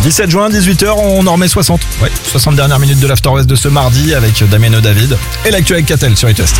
17 juin, 18h, on en remet 60. Ouais, 60 dernières minutes de l'After West de ce mardi avec Damien David et l'actu avec Catel sur It West.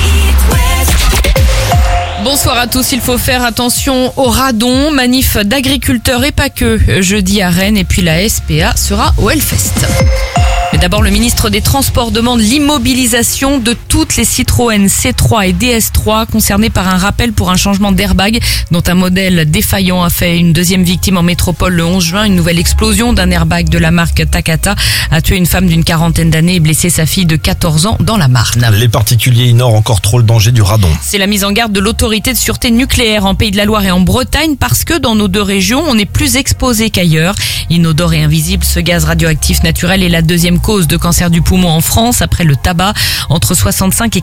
Bonsoir à tous, il faut faire attention au radon, manif d'agriculteurs et pas que, jeudi à Rennes, et puis la SPA sera au Hellfest. Mais d'abord, le ministre des Transports demande l'immobilisation de toutes les Citroën C3 et DS3 concernées par un rappel pour un changement d'airbag dont un modèle défaillant a fait une deuxième victime en métropole le 11 juin. Une nouvelle explosion d'un airbag de la marque Takata a tué une femme d'une quarantaine d'années et blessé sa fille de 14 ans dans la Marne. Les particuliers ignorent encore trop le danger du radon. C'est la mise en garde de l'autorité de sûreté nucléaire en Pays de la Loire et en Bretagne parce que dans nos deux régions, on est plus exposé qu'ailleurs. Inodore et invisible, ce gaz radioactif naturel est la deuxième cause de cancer du poumon en France après le tabac. Entre 65 et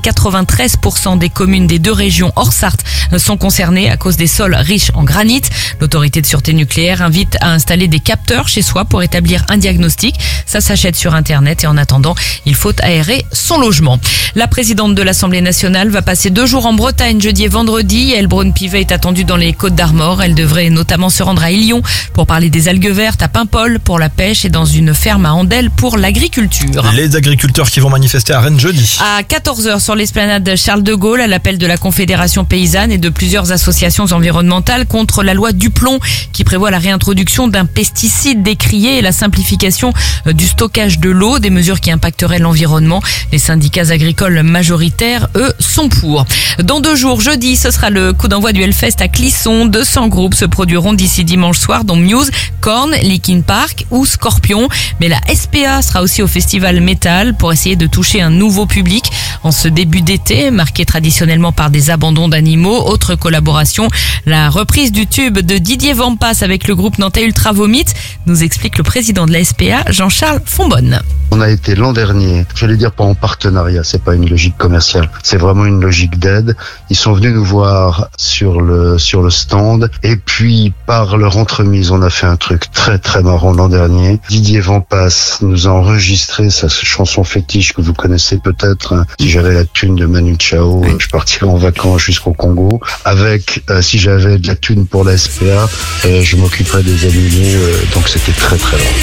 93% des communes des deux régions hors Sarthe sont concernées à cause des sols riches en granit. L'autorité de sûreté nucléaire invite à installer des capteurs chez soi pour établir un diagnostic. Ça s'achète sur Internet et en attendant, il faut aérer son logement. La présidente de l'Assemblée nationale va passer 2 jours en Bretagne jeudi et vendredi. Elle Braun-Pivet est attendue dans les Côtes d'Armor. Elle devrait notamment se rendre à Illon pour parler des algues vertes, à Paimpol pour la pêche et dans une ferme à Andelle pour l'agriculture. Les agriculteurs qui vont manifester à Rennes jeudi. À 14h sur l'esplanade Charles de Gaulle, à l'appel de la Confédération paysanne et de plusieurs associations environnementales contre la loi Duplon qui prévoit la réintroduction d'un pesticide décrié et la simplification du stockage de l'eau, des mesures qui impacteraient l'environnement. Les syndicats agricoles majoritaires, eux, sont pour. Dans 2 jours, jeudi, ce sera le coup d'envoi du Hellfest à Clisson. 200 groupes se produiront d'ici dimanche soir, dont Muse, Korn, Linkin Park ou Scorpion. Mais la SPA sera aussi au festival Metal pour essayer de toucher un nouveau public en ce début d'été, marqué traditionnellement par des abandons d'animaux. Autre collaboration, la reprise du tube de Didier Vampas avec le groupe nantais Ultra Vomit, nous explique le président de la SPA, Jean-Charles Fonbonne. On a été l'an dernier, j'allais dire pas en partenariat, c'est pas une logique commerciale, c'est vraiment une logique d'aide. Ils sont venus nous voir sur le stand et puis par leur entremise, on a fait un truc très très marrant l'an dernier. Didier Vampas nous a enregistré sa chanson fétiche que vous connaissez peut-être, hein. Si j'avais la thune de Manu Chao, je partirais en vacances jusqu'au Congo. Avec si j'avais de la thune pour la SPA, je m'occuperais des animaux, donc c'était très très long.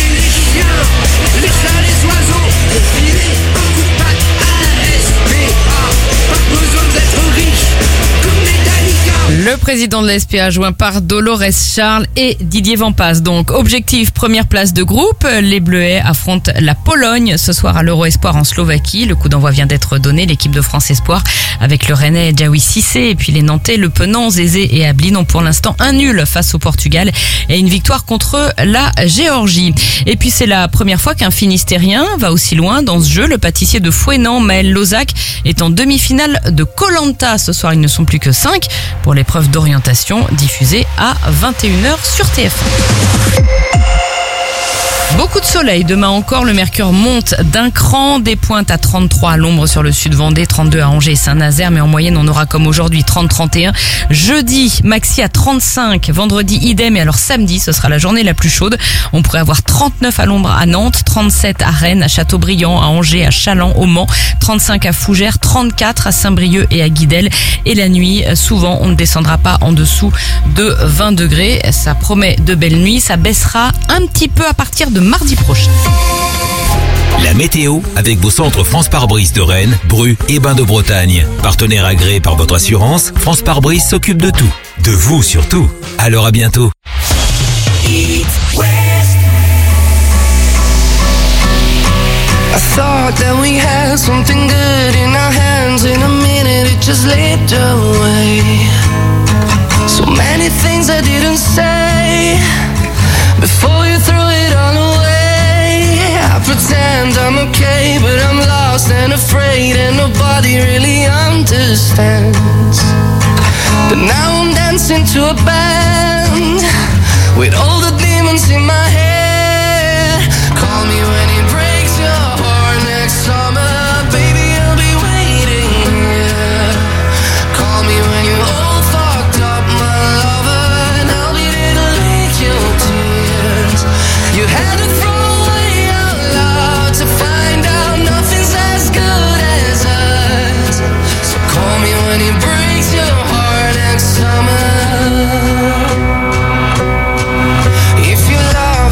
Le président de la SPA joint par Dolores Charles et Didier Vampas. Donc, objectif, première place de groupe. Les Bleuets affrontent la Pologne ce soir à l'Euro Espoir en Slovaquie. Le coup d'envoi vient d'être donné. L'équipe de France Espoir avec le Rennais Djaoui Cissé et puis les Nantais Le Penant, Zézé et Ablin ont pour l'instant un nul face au Portugal et une victoire contre la Géorgie. Et puis c'est la première fois qu'un Finistérien va aussi loin dans ce jeu. Le pâtissier de Fouesnant, Maël Lozac, est en demi-finale de Koh-Lanta. Ce soir, ils ne sont plus que 5 pour l'épreuve d'orientation diffusée à 21h sur TF1. Beaucoup de soleil. Demain encore, le mercure monte d'un cran. Des pointes à 33 à l'ombre sur le sud Vendée, 32 à Angers et Saint-Nazaire. Mais en moyenne, on aura comme aujourd'hui 30-31. Jeudi, maxi à 35. Vendredi, idem. Et alors samedi, ce sera la journée la plus chaude. On pourrait avoir 39 à l'ombre à Nantes, 37 à Rennes, à Châteaubriand, à Angers, à Challans, au Mans, 35 à Fougères, 34 à Saint-Brieuc et à Guidel. Et la nuit, souvent, on ne descendra pas en dessous de 20 degrés. Ça promet de belles nuits. Ça baissera un petit peu à partir de mardi prochain. La météo avec vos centres France Pare-Brise de Rennes, Bru et Bain de Bretagne. Partenaire agréé par votre assurance, France Pare-Brise s'occupe de tout. De vous surtout. Alors à bientôt. I thought that we had something good in our hands. In a minute it just slipped away. So many things I didn't say before you threw it all away. I pretend I'm okay, but I'm lost and afraid, and nobody really understands. But now I'm dancing to a band with all the demons in my head. Call me when it breaks your heart next summer, baby, I'll be waiting here. Call me when you're all fucked up, my lover, and I'll be there to lick your tears. You had to throw away out loud to find out nothing's as good as us. So call me when it breaks your heart next summer. If you love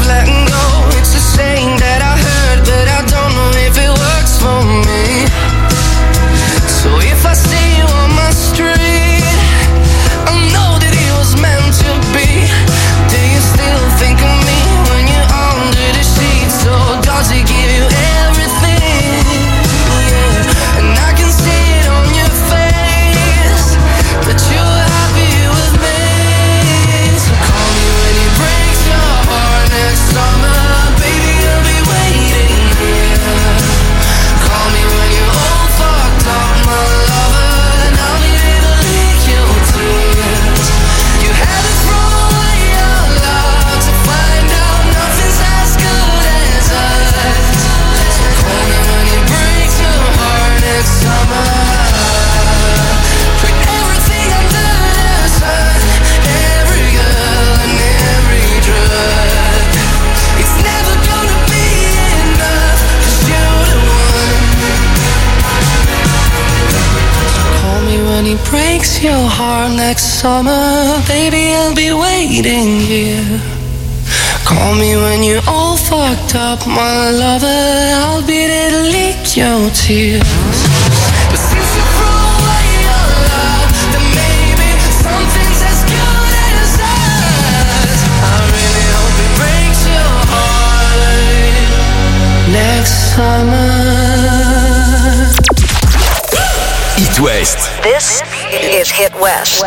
heart next summer, baby, I'll be waiting here. Call me when you're all fucked up, my lover, I'll be there to lick your tears. But since you threw away your love, then maybe something's as good as us. I really hope it breaks your heart next summer. It West. This is Hit West.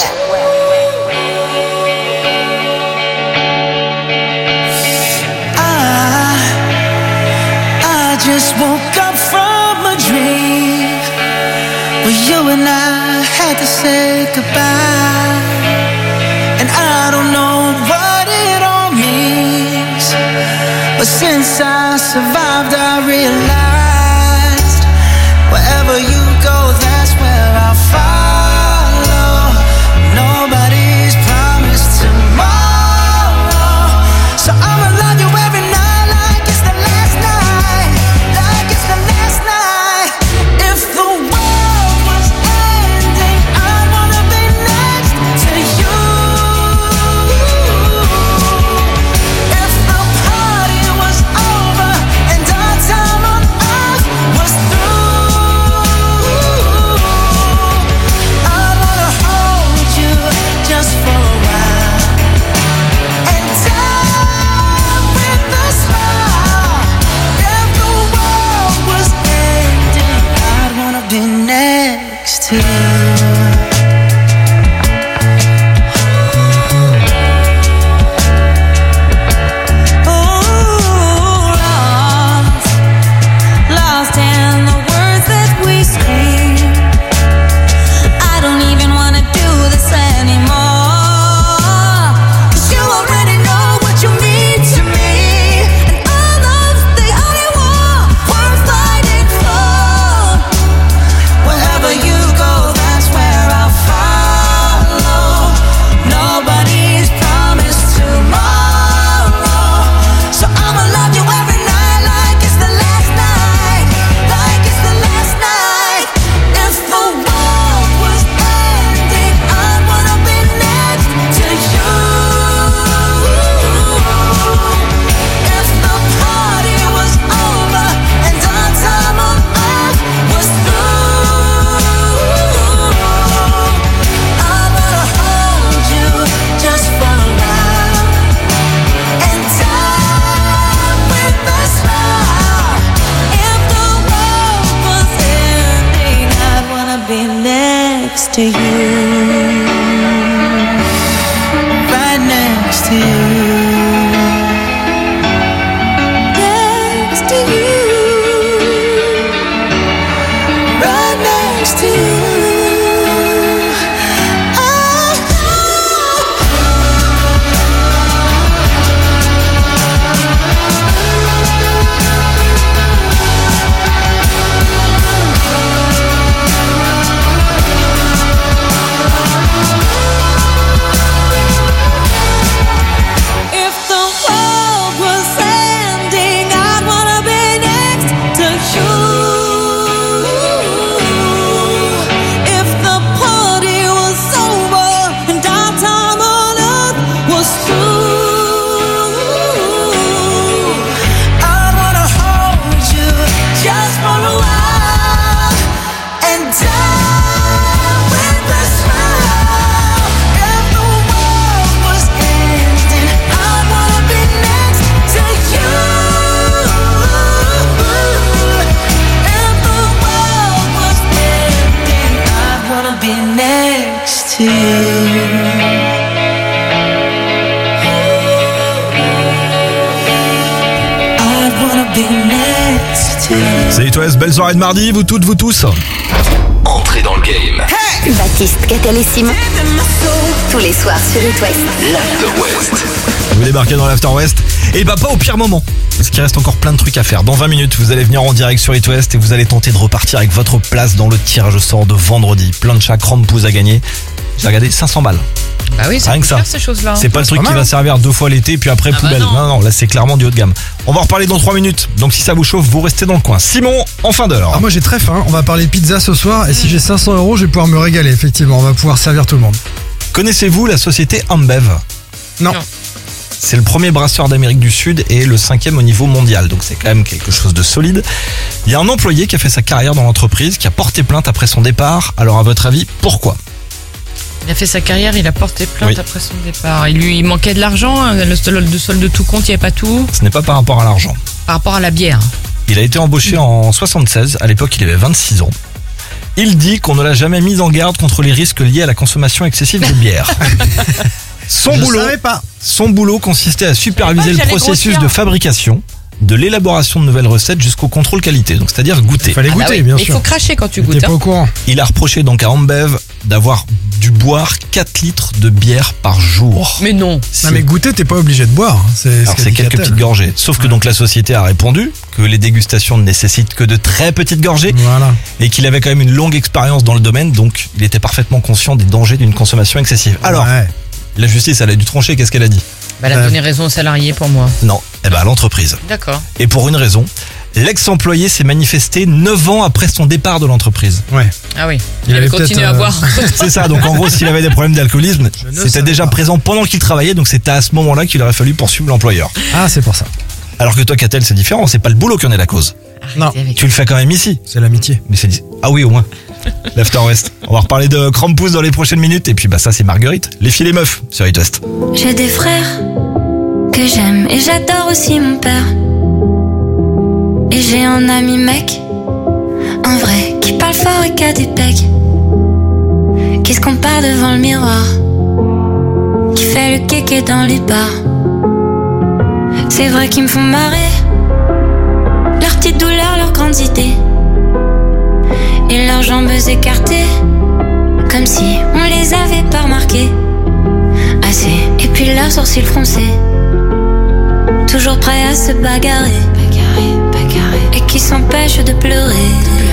I just woke up from a dream where you and I had to say goodbye, and I don't know what it all means, but since I survived I realized wherever you go, that's where I'll follow. Nobody's promised tomorrow, so I'ma love you every night like it's the last night, like it's the last night. If the world was ending, I'd wanna be next to you. If the party was over and our time on earth was through, I'd wanna hold you just for a while and die with a smile. If the world was ending, I'd wanna be next to you. Lost in the words that we scream. I don't even wanna do this anymore, 'cause you already know what you mean to me, and our love's the only war worth fighting for. Wherever you go, that's where I'll follow. Nobody's promised tomorrow, so I'ma love you every night like it's the last night, like it's the last night. If the world was ending, I'd wanna be next to you. If the party was over and our time on earth was through, I'd wanna hold you just for a while and die with a smile. If the world was ending, I'd wanna be next to you, right next to you, next to you, right next to you. If the world was ending, I'd wanna be next to you. If the party was over and our time on earth was through, I'd wanna hold you just for a while and die with a smile. If the world was ending, I'd wanna be next to you. If the world was ending, I'd wanna be next to you. I'd wanna be next to you. C'est It West, belle soirée de mardi, vous toutes, vous tous. Entrez dans le game. Baptiste Catalessimo. Tous les soirs sur Hit West. L'After West. Vous débarquez dans l'After West, et bah pas au pire moment, parce qu'il reste encore plein de trucs à faire. Dans 20 minutes, vous allez venir en direct sur Hit West et vous allez tenter de repartir avec votre place dans le tirage au sort de vendredi. Plein de chats, crampes à gagner. J'ai regardé 500 balles. Bah oui, ça Rien coûte que ça. cher ces choses-là. C'est pas le truc pas qui mal, va hein. servir 2 fois l'été puis après Ah bah poubelle. non. Non, là c'est clairement du haut de gamme. On va en reparler dans 3 minutes. Donc si ça vous chauffe, vous restez dans le coin. Simon, en fin d'heure. Ah, moi j'ai très faim, on va parler pizza ce soir et si j'ai 500 €, je vais pouvoir me régaler, effectivement, on va pouvoir servir tout le monde. Connaissez-vous la société Ambev? Non. Non. C'est le premier brasseur d'Amérique du Sud et le 5e au niveau mondial. Donc c'est quand même quelque chose de solide. Il y a un employé qui a fait sa carrière dans l'entreprise, qui a porté plainte après son départ. Alors à votre avis, pourquoi? Il a fait sa carrière, il a porté plainte Oui. après son départ. Il manquait de l'argent, hein, le solde de tout compte, il n'y avait pas tout. Ce n'est pas par rapport à l'argent. Par rapport à la bière. Il a été embauché en 76, à l'époque il avait 26 ans. Il dit qu'on ne l'a jamais mis en garde contre les risques liés à la consommation excessive de bière. Son boulot consistait à superviser Je le savais pas que processus j'allais de fabrication, de l'élaboration de nouvelles recettes jusqu'au contrôle qualité, donc c'est-à-dire goûter. Il fallait Ah bah goûter, oui, bien mais il sûr. faut cracher quand tu T'es goûtes. pas hein. au courant. Il a reproché donc à Ambev d'avoir dû boire 4 litres de bière par jour. Mais non. Si. Non mais goûter, t'es pas obligé de boire. hein. Alors c'est quelques petites gorgées. Sauf que donc la société a répondu que les dégustations ne nécessitent que de très petites gorgées Voilà. et qu'il avait quand même une longue expérience dans le domaine, donc il était parfaitement conscient des dangers d'une consommation excessive. Alors, Ouais. la justice, elle a dû trancher, qu'est-ce qu'elle a dit? Bah, elle a donné raison aux salariés pour moi. Non, eh ben à l'entreprise. D'accord. Et pour une raison, l'ex-employé s'est manifesté 9 ans après son départ de l'entreprise. Ouais. Ah oui. Il avait continue peut-être, à boire. C'est ça, donc en gros, s'il avait des problèmes d'alcoolisme, Je ne c'était savais déjà pas. présent pendant qu'il travaillait, donc c'était à ce moment-là qu'il aurait fallu poursuivre l'employeur. Ah, c'est pour ça. Alors que toi, Catel, c'est différent, c'est pas le boulot qui en est la cause. Non. Arrêtez avec Tu le fais quand même ici. C'est l'amitié. Mais c'est dit. Ah oui, au moins. L'After West. On va reparler de Krampus dans les prochaines minutes. Et puis, bah, ça, c'est Marguerite. Les filles, les meufs sur It West. J'ai des frères que j'aime et j'adore aussi mon père. Et j'ai un ami mec, un vrai, qui parle fort et qui a des pecs. Qui se compare devant le miroir, qui fait le kéké dans les bars. C'est vrai qu'ils me font marrer, leurs petites douleurs, leurs grandes idées. Et leurs jambes écartées, comme si on les avait pas remarquées. Assez, et puis leurs sourcils froncés, toujours prêts à se bagarrer, et qui s'empêchent de pleurer,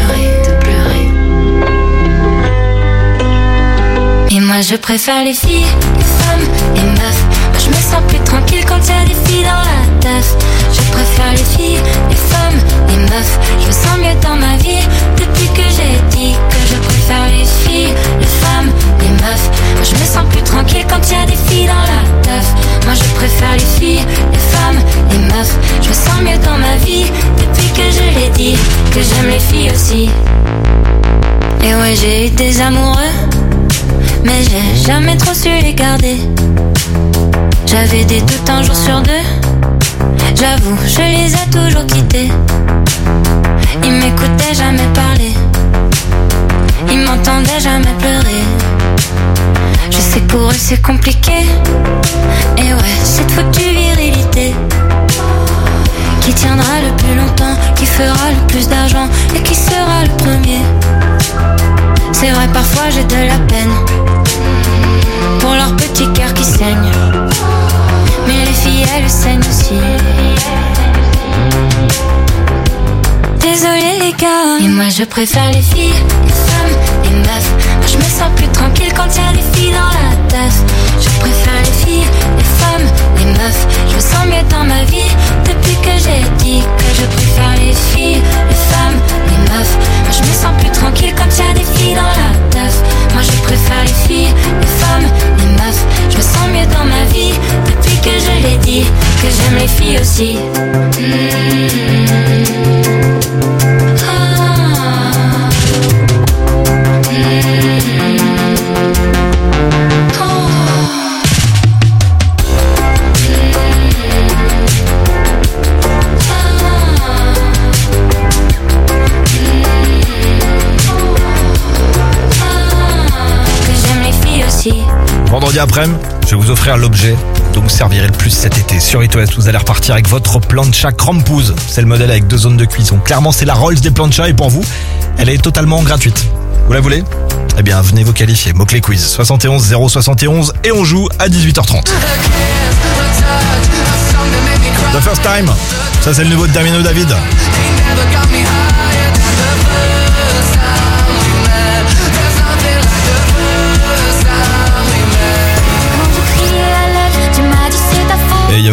Et moi je préfère les filles, les femmes, les meufs. Moi je me sens plus tranquille quand y a des filles dans la teuf. Je préfère les filles, les femmes, les meufs. Je me sens mieux dans ma vie depuis que j'ai dit que je préfère les filles, les femmes, les meufs. Moi je me sens plus tranquille quand y a des filles dans la teuf. Moi je préfère les filles, les femmes, les meufs. Je me sens mieux dans ma vie depuis que je l'ai dit que j'aime les filles aussi. Et ouais, j'ai eu des amoureux, mais j'ai jamais trop su les garder. J'avais des doutes un jour sur deux, j'avoue, je les ai toujours quittés. Ils m'écoutaient jamais parler, ils m'entendaient jamais pleurer. Je sais que pour eux c'est compliqué, et ouais, cette foutue virilité qui tiendra le plus longtemps, qui fera le plus d'argent et qui sera le premier. C'est vrai, parfois j'ai de la peine pour leur petit cœur qui saigne, mais les filles elles saignent aussi. Désolé les gars, et moi je préfère les filles, les femmes, les meufs. Moi je me sens plus tranquille quand y a des filles dans la teuf. Je préfère les filles, les femmes, les meufs. Je me sens mieux dans ma vie depuis que j'ai dit que je préfère les filles, les femmes, les meufs. Moi je me sens plus tranquille quand y a des filles dans la teuf. Moi je préfère les filles, les femmes, les meufs. Je me sens mieux dans ma vie depuis que je l'ai dit que j'aime les filles aussi. Vendredi après-midi, je vais vous offrir l'objet dont vous servirez le plus cet été. Sur It West, vous allez repartir avec votre plancha Krampus. C'est le modèle avec 2 zones de cuisson. Clairement, c'est la Rolls des planchas et pour vous, elle est totalement gratuite. Vous la voulez ? Eh bien, venez vous qualifier. Mot-clé quiz 71 071 et on joue à 18h30. The First Time, ça c'est le nouveau de Damien David.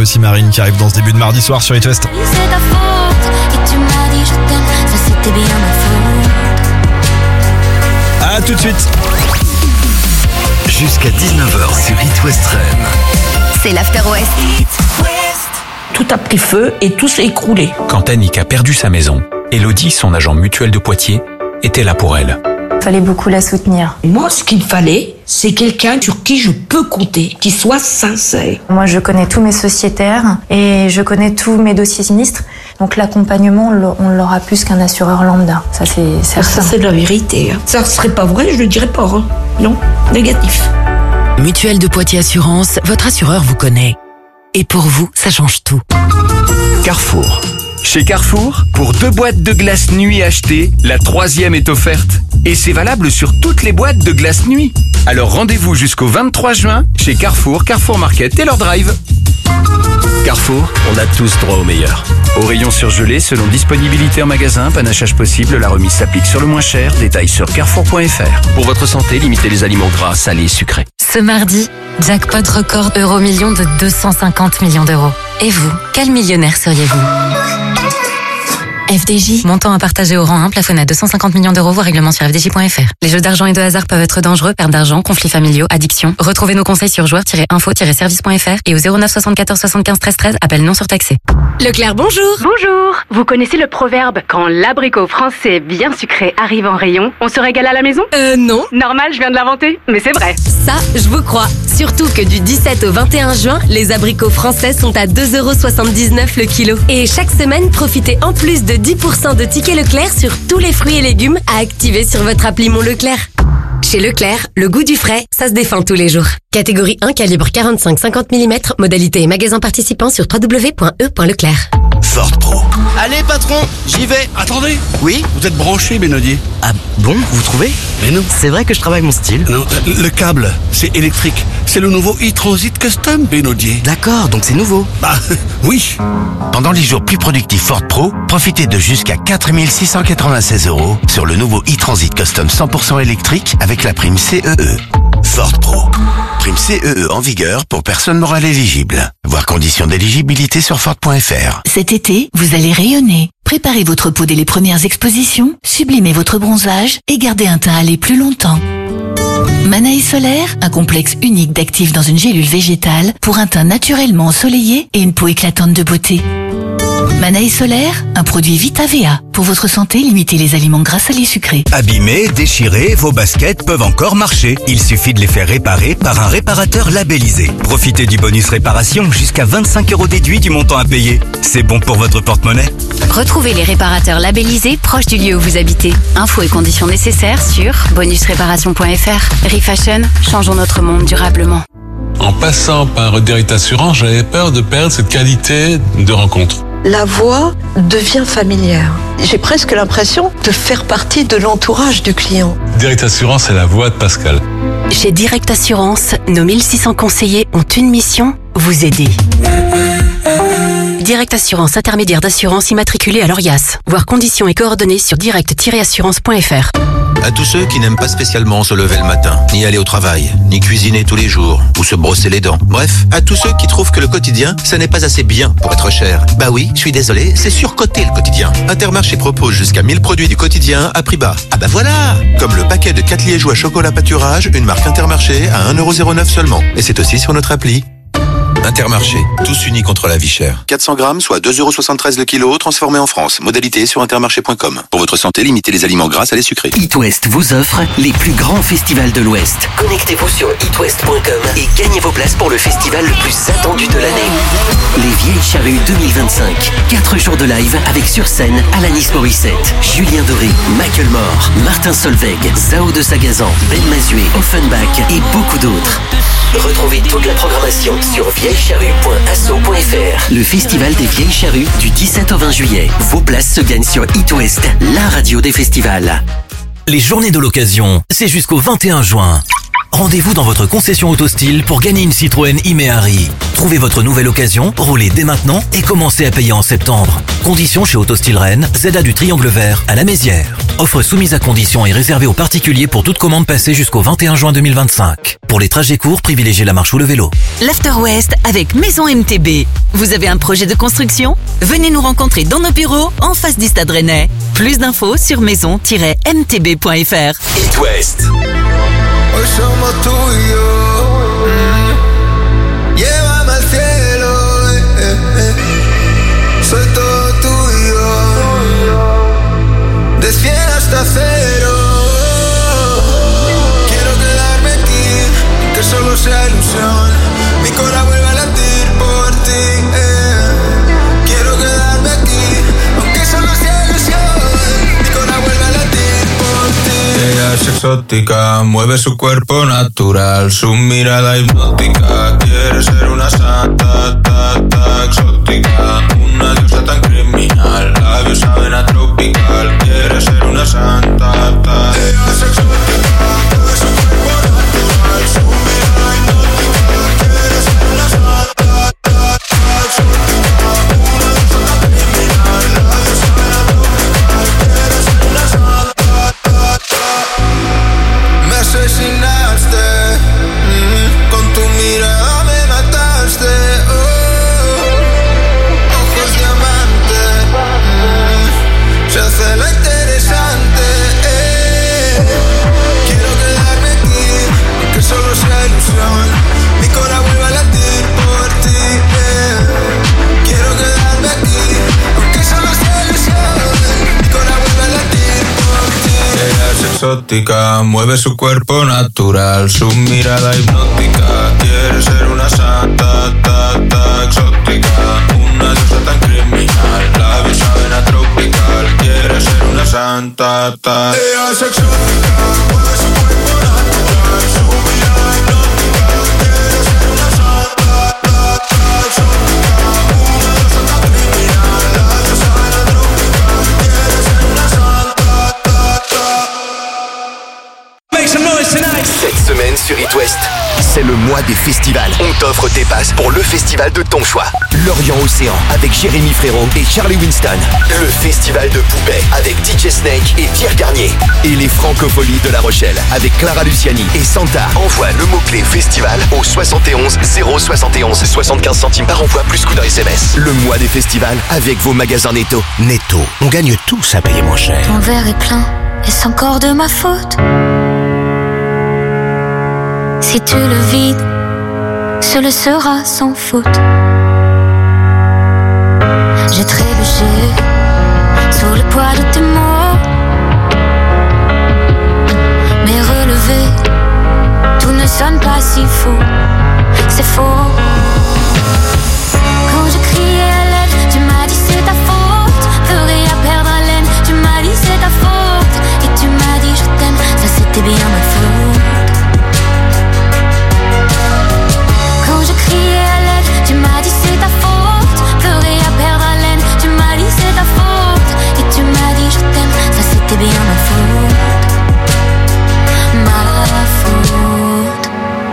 aussi Marine qui arrive dans ce début de mardi soir sur It West. C'est ta faute, et tu m'as dit je t'aime, ça c'était bien ma faute. À tout de suite. Jusqu'à 19h sur It West Rennes. C'est l'After West. Tout a pris feu et tout s'est écroulé. Quand Annick a perdu sa maison, Elodie, son agent mutuel de Poitiers, était là pour elle. Fallait beaucoup la soutenir. Moi, ce qu'il fallait, c'est quelqu'un sur qui je peux compter, qui soit sincère. Moi, je connais tous mes sociétaires et je connais tous mes dossiers sinistres. Donc l'accompagnement, on l'aura plus qu'un assureur lambda. Ça, c'est certain. Ça, c'est de la vérité. Ça serait pas vrai, je le dirais pas. Hein. Non, négatif. Mutuelle de Poitiers Assurance, votre assureur vous connaît. Et pour vous, ça change tout. Carrefour. Chez Carrefour, pour 2 boîtes de glace nuit achetées, la 3e est offerte. Et c'est valable sur toutes les boîtes de glace nuit. Alors rendez-vous jusqu'au 23 juin chez Carrefour, Carrefour Market et leur drive. Carrefour, on a tous droit au meilleur. Au rayon surgelé, selon disponibilité en magasin, panachage possible, la remise s'applique sur le moins cher. Détails sur carrefour.fr. Pour votre santé, limitez les aliments gras, salés, sucrés. Ce mardi, jackpot record euro-million de 250 millions d'euros. Et vous, quel millionnaire seriez-vous ? FDJ, montant à partager au rang 1, plafonné à 250 millions d'euros, voire règlement sur fdj.fr. Les jeux d'argent et de hasard peuvent être dangereux, perte d'argent, conflits familiaux, addiction. Retrouvez nos conseils sur joueurs-info-service.fr et au 09 74 75 13 13, appel non surtaxé. Leclerc, bonjour. Bonjour. Vous connaissez le proverbe « Quand l'abricot français bien sucré arrive en rayon, on se régale à la maison » Non. Normal, je viens de l'inventer, mais c'est vrai. Ça, je vous crois. Surtout que du 17 au 21 juin, les abricots français sont à 2,79€ le kilo. Et chaque semaine, profitez en plus de 10% de tickets Leclerc sur tous les fruits et légumes à activer sur votre appli Mon Leclerc. Chez Leclerc, le goût du frais, ça se défend tous les jours. Catégorie 1, calibre 45-50 mm, modalité et magasin participant sur www.e.leclerc. Ford Pro. Allez patron, j'y vais. Attendez. Oui, vous êtes branché, Benodier. Ah bon, vous trouvez? Mais non. C'est vrai que je travaille mon style. Non, le câble, c'est électrique. C'est le nouveau e-Transit Custom, Benodier. D'accord, donc c'est nouveau. Bah, oui. Pendant les jours plus productifs Ford Pro, profitez de jusqu'à 4 696 € sur le nouveau e-Transit Custom 100% électrique avec la prime CEE. Ford Pro. Prime CEE en vigueur pour personnes morales éligibles. Voir conditions d'éligibilité sur Ford.fr. Cet été, vous allez rayonner. Préparez votre peau dès les premières expositions, sublimez votre bronzage et gardez un teint allé plus longtemps. Manaï Solaire, un complexe unique d'actifs dans une gélule végétale pour un teint naturellement ensoleillé et une peau éclatante de beauté. Manaï Solaire, un produit VitaVA. Pour votre santé, limitez les aliments gras, salés, sucrés. Abîmés, déchirés, vos baskets peuvent encore marcher. Il suffit de les faire réparer par un réparateur labellisé. Profitez du bonus réparation, jusqu'à 25 € déduit du montant à payer. C'est bon pour votre porte-monnaie. Retrouvez les réparateurs labellisés proches du lieu où vous habitez. Infos et conditions nécessaires sur bonusréparation.fr. Refashion, changeons notre monde durablement. En passant par Direct Assurance, j'avais peur de perdre cette qualité de rencontre. La voix devient familière. J'ai presque l'impression de faire partie de l'entourage du client. Direct Assurance, c'est la voix de Pascal. Chez Direct Assurance, nos 1600 conseillers ont une mission, vous aider. Direct Assurance, intermédiaire d'assurance immatriculé à l'ORIAS. Voir conditions et coordonnées sur direct-assurance.fr. À tous ceux qui n'aiment pas spécialement se lever le matin, ni aller au travail, ni cuisiner tous les jours, ou se brosser les dents. Bref, à tous ceux qui trouvent que le quotidien, ça n'est pas assez bien pour être cher. Bah oui, je suis désolé, c'est surcoté le quotidien. Intermarché propose jusqu'à 1000 produits du quotidien à prix bas. Ah bah voilà! Comme le paquet de 4 liégeois chocolat pâturage, une marque Intermarché à 1,09€ seulement. Et c'est aussi sur notre appli. Intermarché, tous unis contre la vie chère. 400 grammes, soit 2,73€ le kilo, transformé en France. Modalité sur intermarché.com. Pour votre santé, limitez les aliments gras, salés, sucrés. It West vous offre les plus grands festivals de l'Ouest. Connectez-vous sur itwest.com et gagnez vos places pour le festival le plus attendu de l'année. Les Vieilles Charrues 2025. 4 jours de live avec sur scène Alanis Morissette, Julien Doré, Michael Moore, Martin Solveig, Zao de Sagazan, Ben Mazué, Offenbach et beaucoup d'autres. Retrouvez toute la programmation sur vieillecharrues.asso.fr. Le festival des Vieilles Charrues du 17 au 20 juillet. Vos places se gagnent sur It West, la radio des festivals. Les journées de l'occasion, c'est jusqu'au 21 juin. Rendez-vous dans votre concession Autostyle pour gagner une Citroën e-Méhari. Trouvez votre nouvelle occasion, roulez dès maintenant et commencez à payer en septembre. Conditions chez Autostyle Rennes, ZA du Triangle Vert à la Mézière. Offre soumise à conditions et réservée aux particuliers pour toute commande passée jusqu'au 21 juin 2025. Pour les trajets courts, privilégiez la marche ou le vélo. L'After West avec Maison MTB. Vous avez un projet de construction ? Venez nous rencontrer dans nos bureaux en face du Stade Rennais. Plus d'infos sur maison-mtb.fr. It West. Hoy somos tú y yo. Llévame al cielo. Soy todo tuyo. De 100 hasta 0. Quiero quedarme aquí, que solo sea ilusión. Mi corazón vuelve a latir por ti. Quiero quedarme aquí, aunque solo sea ilusión. Mi corazón vuelve a latir por ti. Ella es exótica, mueve su cuerpo natural, su mirada hipnótica. Quiere ser una santa, exótica, una diosa tan criminal. Labios saben a tropical. Quiere ser una santa, ella es exótica, mueve su cuerpo natural, su mirada hipnótica. Quiere ser una santa, exótica, una diosa tan criminal. Labios saben a tropical. Quiere ser una santa. Me asesinaste, con tu mirada me mataste. Ojos diamante, se hace lo interesante. Quiero quedarme aquí, aunque solo sea ilusión. Mi corazón vuelve a latir por ti. Quiero quedarme aquí, aunque solo sea ilusión. Mi corazón vuelve a latir por ti. Ella es exótica, mueve su cuerpo natural, su mirada hipnótica. Quiere ser una santa, exótica, una diosa tan criminal. Labios saben a tropical. Quiere ser una santa, ella es exótica, mueve su cuerpo natural, su mirada hipnótica. Quiere ser una santa, exótica, una diosa tan criminal. Labios saben a tropical. Quiere ser una santa. Make some noise tonight. Cette semaine sur It West, c'est le mois des festivals. On t'offre tes passes pour le festival de ton choix. Lorient Océan avec Jérémy Frérot et Charlie Winston. Le festival de Poupée avec DJ Snake et Pierre Garnier. Et les Francopholies de La Rochelle avec Clara Luciani et Santa. Envoie le mot-clé festival au 71 071 75 centimes par envoi plus coût d'un SMS. Le mois des festivals avec vos magasins Netto. Netto, on gagne tous à payer moins cher. Ton verre est plein, est-ce encore de ma faute? Si tu le vides, ce le sera sans faute. J'ai trébuché sous le poids de tes mots, mais relevé, tout ne sonne pas si faux. C'est faux. Quand je criais à l'aide, tu m'as dit c'est ta faute. Plus rien perdre haleine, tu m'as dit c'est ta faute. Et tu m'as dit je t'aime, ça c'était bien ma faute. Quand je criais à l'aide, tu m'as dit c'est ta faute. Plus rien perdre haleine, tu m'as dit c'est ta faute. Et tu m'as dit je t'aime, ça c'était bien ma faute. Ma faute.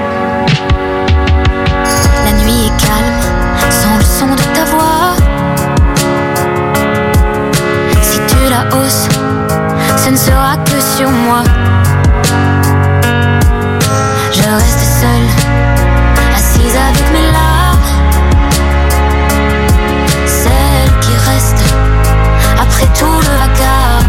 La nuit est calme, sans le son de ta voix. Si tu la hausses, ce ne sera que sur moi. Je reste seule, assise avec mes larmes. Celle qui reste après tout le vacarme.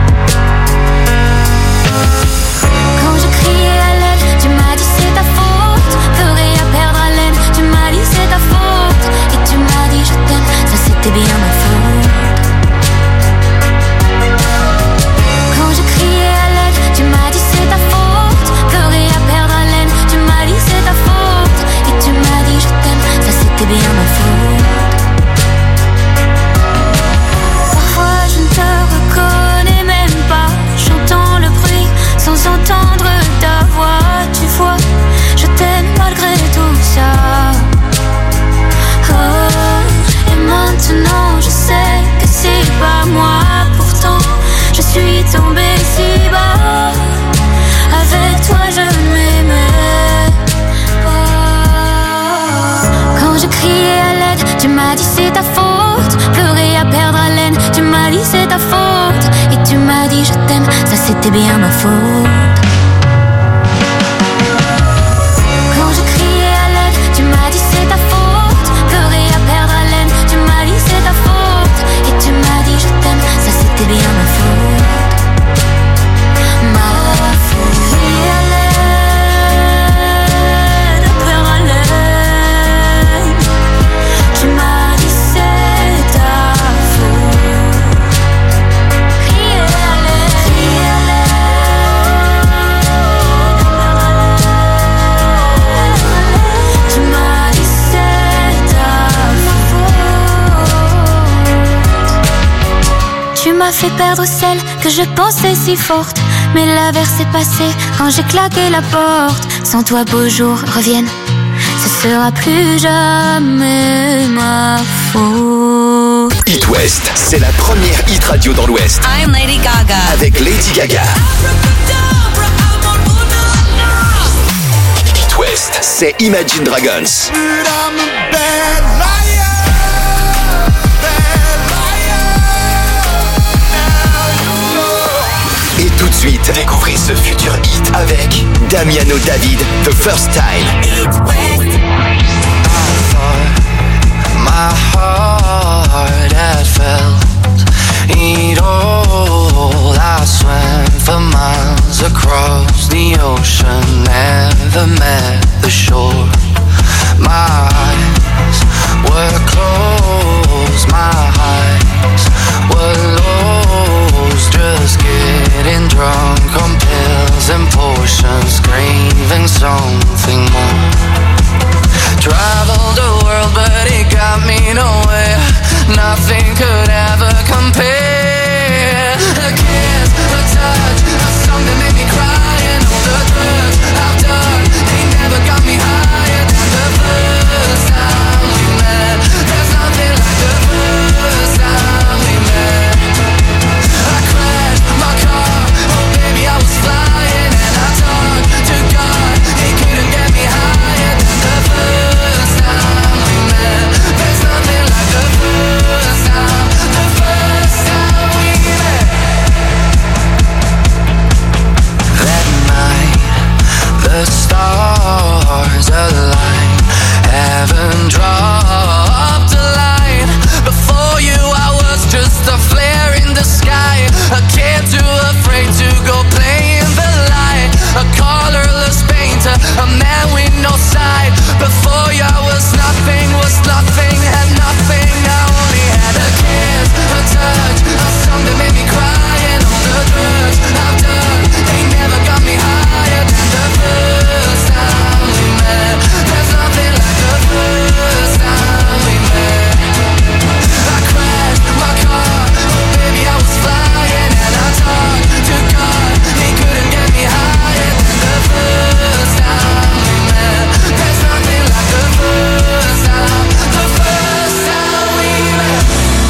Quand je criais à l'aide, tu m'as dit c'est ta faute. Plus rien perdre haleine, tu m'as dit c'est ta faute. Et tu m'as dit je t'aime, ça c'était bien ma faute. Quand je criais à l'aide, tu tu m'as dit c'est ta faute. Pleurer à perdre haleine, tu m'as dit c'est ta faute. Et tu m'as dit je t'aime, ça c'était bien ma faute. Quand je criais à l'aide, tu m'as dit c'est ta faute. Pleurer à perdre haleine, tu m'as dit c'est ta faute. Et tu m'as dit je t'aime, ça c'était bien ma faute. Ma faute. Crier à l'aide, perdre haleine, tu m'as dit c'est ta faute. Crier à l'aide, crier à l'aide, tu m'as dit c'est ta faute. Tu m'as fait perdre celle que je pensais si forte. Mais l'averse est passée quand j'ai claqué la porte. Sans toi beaux jours reviennent, ce sera plus jamais ma faute. It West, c'est la première hit radio dans l'Ouest. I'm Lady Gaga. Avec Lady Gaga. It West, c'est Imagine Dragons. Et tout de suite, découvrez ce futur hit avec Damiano David, The First Time. My heart had felt it all. I swam for miles across the ocean, never met the shore. My eyes were closed, my eyes were lost, just getting drunk on pills and potions, craving something more. Traveled the world but it got me nowhere. Nothing could ever compare. A kiss, a touch, a song that made me cry. And all the drugs I've done, they never got me higher than the first time we met. There's nothing like the first time we met. I crashed my car, oh baby I was flying. And I talked to God, he couldn't get me higher than the first time we met. There's nothing like the first time we met. That night, the stars align. Heaven dropped a line. Before you I was just a flare in the sky. A kid too afraid to go play in the light. A colorless painter, a man with no sight. Before you I was nothing, had nothing. I only had a kiss, a touch, a song that made me cry. And all the drugs I've done, they never got me higher than the first time we met. There's nothing like the first time we met. I crashed my car, oh baby I was flying. And I talked to God, he couldn't get me higher than the first time we met. There's nothing like the first time we met.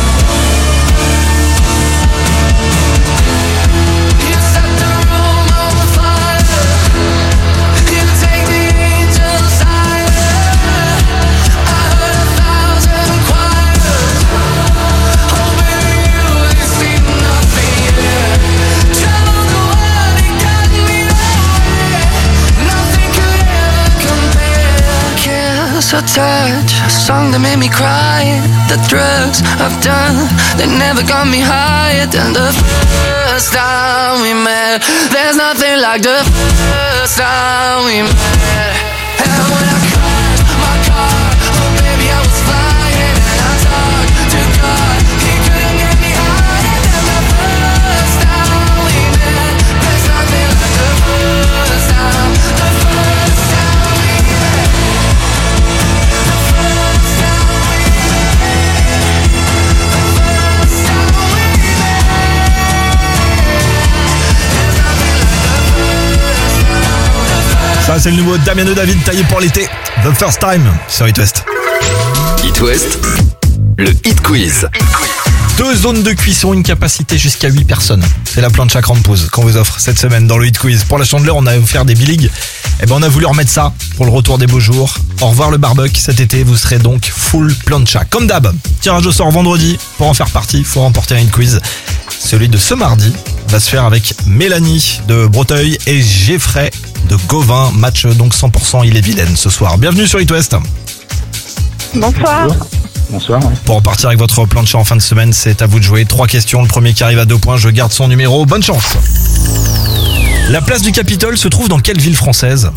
You set the room on fire, you take the angels higher. I heard 1,000 choirs, oh baby you ain't seen nothing yet. Traveled the world, it got me nowhere. Nothing could ever compare. Kiss, a touch, a song that made me cry. The drugs I've done, they never got me higher than the first time we met. There's nothing like the first time we met. And when I crashed my car, oh baby I was flying. And I talked to God, he couldn't get me higher than the first time we met. There's nothing like the first time we met. Ça c'est le nouveau Damiano David taillé pour l'été. The First Time sur It West. It West, le Hit Quiz. 2 zones de cuisson, une capacité jusqu'à 8 personnes. C'est la plancha grande pause qu'on vous offre cette semaine dans le Hit Quiz. Pour la Chandeleur, on a offert des billings. Et ben on a voulu remettre ça pour le retour des beaux jours. Au revoir le barbecue, cet été vous serez donc full plancha. Comme d'hab, tirage au sort vendredi. Pour en faire partie, faut remporter un Hit Quiz. Celui de ce mardi va se faire avec Mélanie de Breteuil et Geoffrey de Gauvin. Match donc 100% Ille-et-Vilaine ce soir. Bienvenue sur Hit West. Bonsoir. Bonsoir. Pour repartir avec votre plancha en fin de semaine, c'est à vous de jouer. 3 questions, le premier qui arrive à 2 points, je garde son numéro. Bonne chance. La place du Capitole se trouve dans quelle ville française?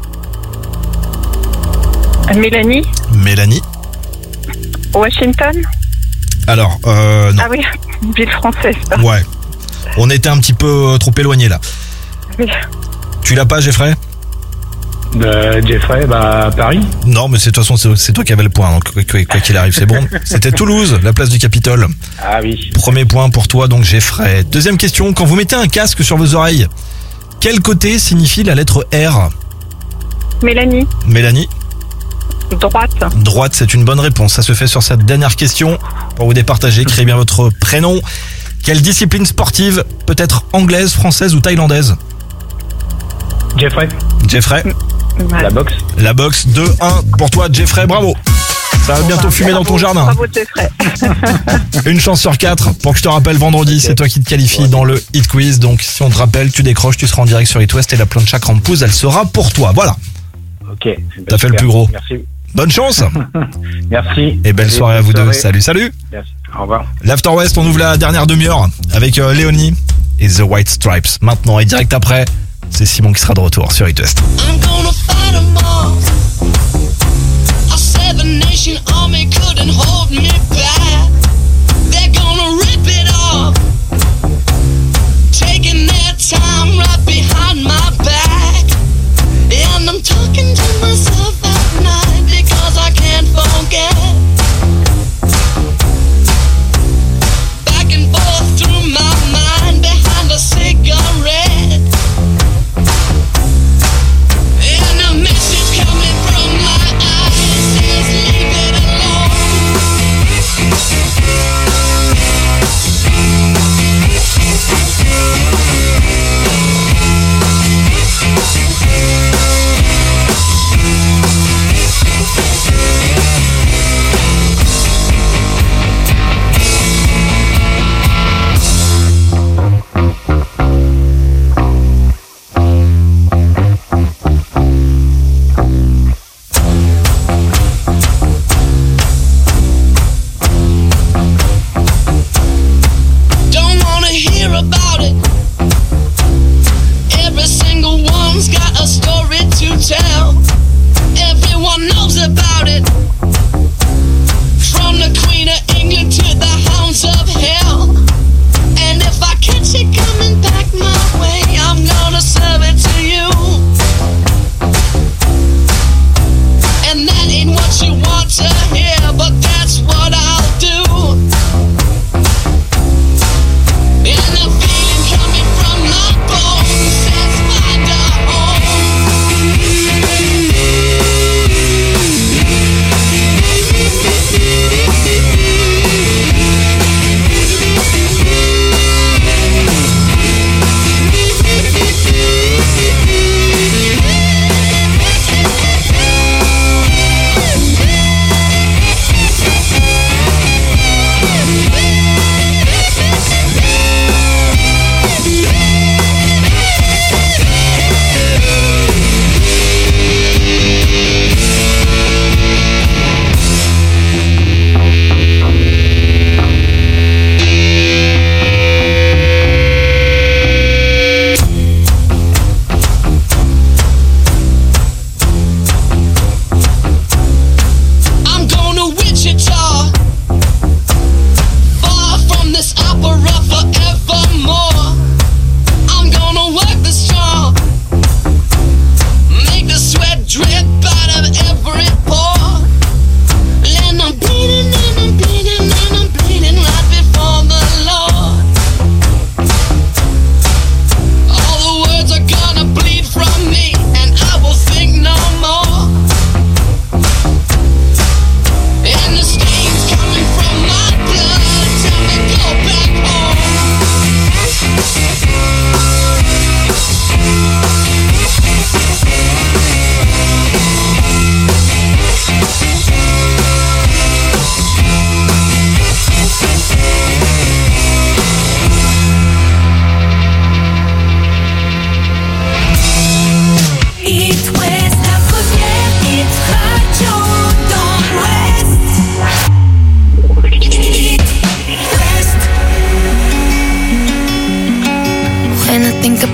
Mélanie. Mélanie. Washington. Alors, non. Ah oui, ville française. Ouais. On était un petit peu trop éloigné là. Oui. Tu l'as pas, Geoffrey? Geoffrey, Paris. Non, mais de toute façon, c'est toi qui avais le point, donc quoi qu'il arrive, c'est bon. C'était Toulouse, la place du Capitole. Ah oui. Premier point pour toi, donc Geoffrey. Deuxième question, quand vous mettez un casque sur vos oreilles, quel côté signifie la lettre R? Mélanie. Mélanie. Droite. Droite, c'est une bonne réponse. Ça se fait sur cette dernière question. Pour vous départager, créez bien votre prénom. Quelle discipline sportive peut être anglaise, française ou thaïlandaise? Geoffrey. Geoffrey. Ouais. La boxe. La boxe, 2-1 pour toi, Geoffrey, bravo. Ça va bientôt fumer dans ton jardin. Bravo, Geoffrey. Une chance sur 4 pour que je te rappelle vendredi, c'est toi qui te qualifies dans le Hit Quiz. Donc si on te rappelle, tu décroches, tu seras en direct sur Hit West et la plancha grande pause, elle sera pour toi. Voilà. Ok. T'as fait le plus gros. Merci. Bonne chance. Merci. Et belle soirée à vous deux. Salut, salut. Merci. Au revoir. L'After West, on ouvre la dernière demi-heure avec Léonie et The White Stripes. Maintenant et direct après, c'est Simon qui sera de retour sur Hit West. I'm gonna fight 'em all. A 7-nation army couldn't hold me back. They're gonna rip it off, taking their time right behind my back. And I'm talking to myself at night because I can't forget. Back and forth through my mind behind a cigarette. And a message coming from my eyes says leave it alone.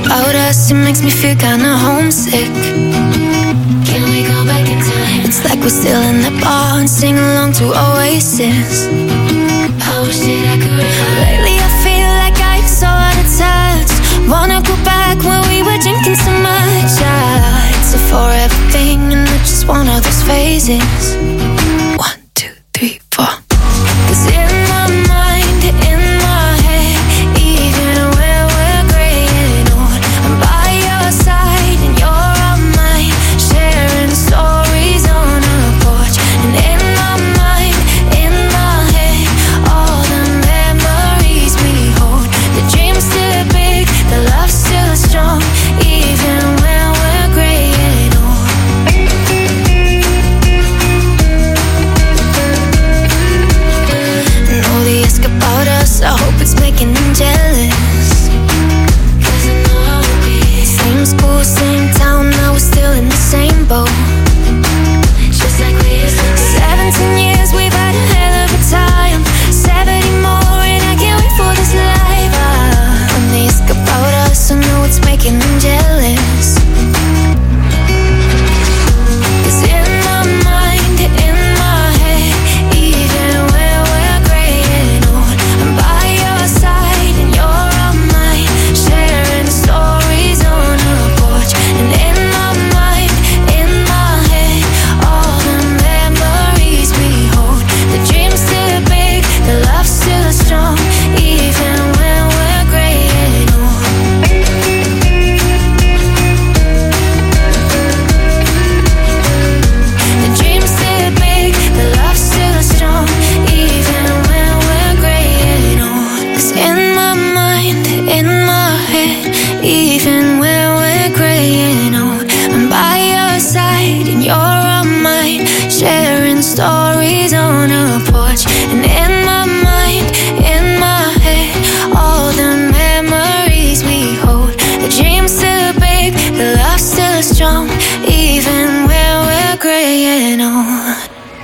about us, it makes me feel kinda homesick. Can we go back in time? It's like we're still in the bar and sing along to Oasis. I wish that I could. Lately I feel like I so out of touch. Wanna go back when we were drinking so much. It's a forever thing and I just want all those phases. 1, 2, 3, 4. 'Cause in my mind, in my head, even when we're graying old, I'm by your side and you're on mine, sharing stories on a porch. And in my mind, in my head, all the memories we hold. The dream's still big, the love's still strong, even when we're graying old. Know they ask about us, I hope it's making them jealous. 'Cause I know how it be. Same school, same town, now we're still in the same boat. Just like we used to be. 17 years, we've had a hell of a time. 70 more and I can't wait for this life. When they ask about us, I know it's making them jealous. 'Cause in my mind, in my head, even when we're graying old, I'm by your side and you're on mine, sharing stories on a porch. And in my mind, in my head, all the memories we hold. The dream's still big, the love's still strong, even when we're graying old. The dream's still big, the love's still strong, even when we're graying old. 'Cause in my mind, in my head, even when we're graying old, I'm by your side and you're on mine, sharing stories on a porch. And in my mind, in my head, all the memories we hold. The dream's still big, the love's still strong, even when we're graying old.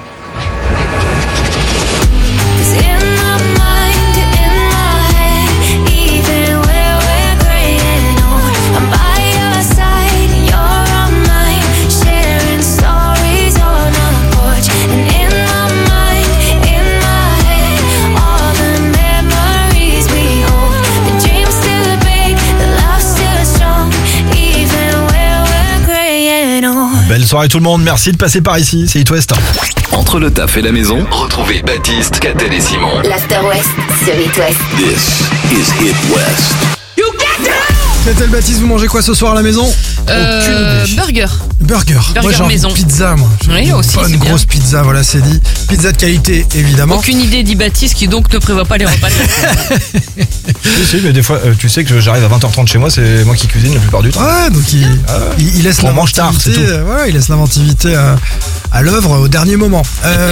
'Cause in my mind, in my head, even when we're graying old, I'm by your side and you're on mine, sharing stories on a porch. And in my mind, in my head, all the memories we hold. The dream's still big, the love's still strong, even when we're graying old. Belle soirée tout le monde, merci de passer par ici, c'est It West. Entre le taf et la maison, retrouvez Baptiste, Catel et Simon. L'After West sur It West. This is It West. Catel, Baptiste, vous mangez quoi ce soir à la maison? Burger. Burger. Moi j'ai envie maison. de pizza, moi. Oui, aussi. Bonne c'est bien. grosse pizza, voilà, c'est dit. Pizza de qualité, évidemment. Aucune idée, dit Baptiste, qui donc ne prévoit pas les repas de la semaine. Si, mais des fois, tu sais que j'arrive à 20h30 chez moi, c'est moi qui cuisine la plupart du temps. Ouais, donc il laisse on mange tard, c'est tout. Ouais, il laisse l'inventivité à l'œuvre au dernier moment.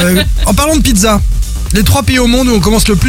En parlant de pizza, les 3 pays au monde où